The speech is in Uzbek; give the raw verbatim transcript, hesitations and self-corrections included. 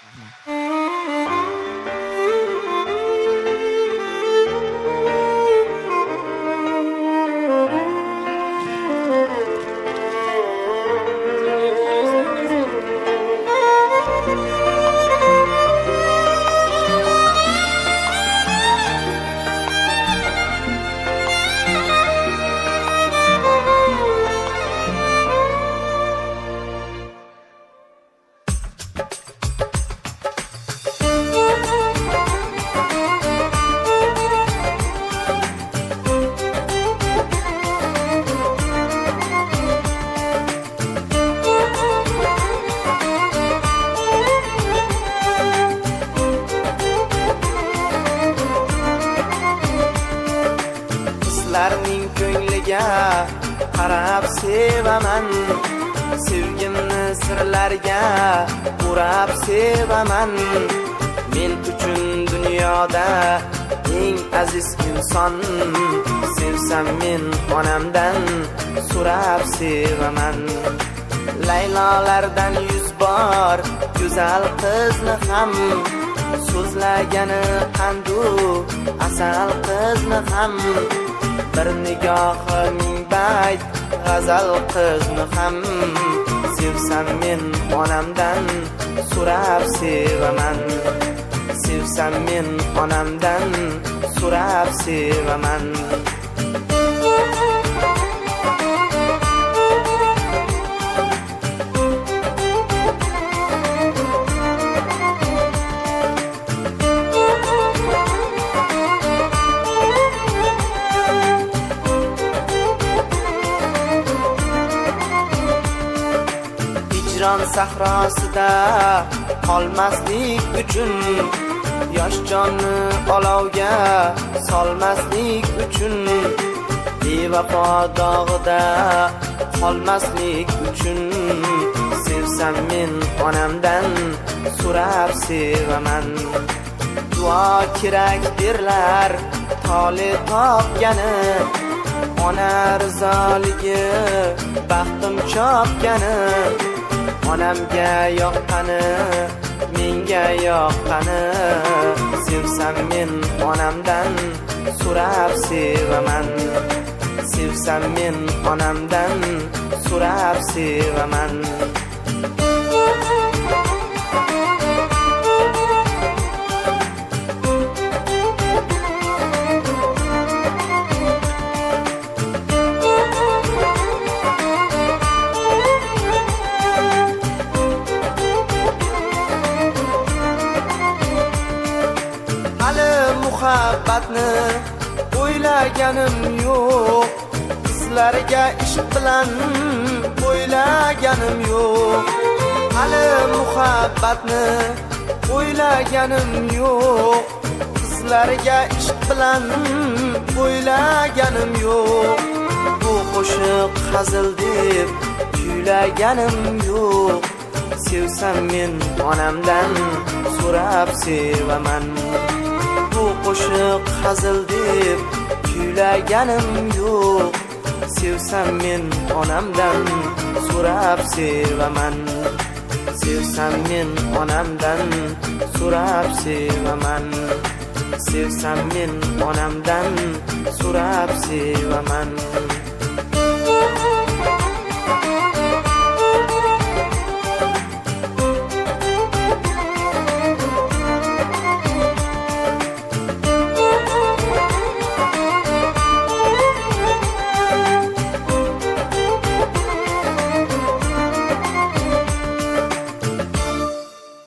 Qizlarning ko'ngliga qarab sevaman, sevgimni sirlarga o'rab sevaman. Men uchun dunyoda eng aziz inson, sevsam men onamdan so'rab sevaman. Laylolardan yuz bor go'zal qizni ham, so'zlagani qandu asal qizni ham, bir nigohi ming bayt g'azal qizni ham, sevsam men onamdan so'rab sevaman. Sevsam men onamdan so'rab sevaman. Hijron sahrosida qolmaslik uchun, yosh jonni olovga solmaslik uchun, bevafo dog'ida qolmaslik uchun, sevsam men onamdan so'rab sevaman. Duo kerak derlar tole topgani, ona rizoligi baxtim chopgani, onamga yoqqani menga yoqqani, sevsam men onamdan so'rab sevaman. Sevsam men onamdan so'rab sevaman. Muhabbatni o'ylaganim yo'q, qizlarga ishq bilan o'ylaganim yo'q. Hali muhabbatni o'ylaganim yo'q, qizlarga ishq bilan o'ylaganim yo'q. Bu qo'shiq hazil deb kuylaganim yo'q, sevsam men onamdan so'rab sevaman. Bu qo'shiq hazil deb kuylaganim yo'q, sevsam men onamdan so'rab sevaman. Sevsam men onamdan so'rab sevaman. Sevsam men onamdan so'rab sevaman.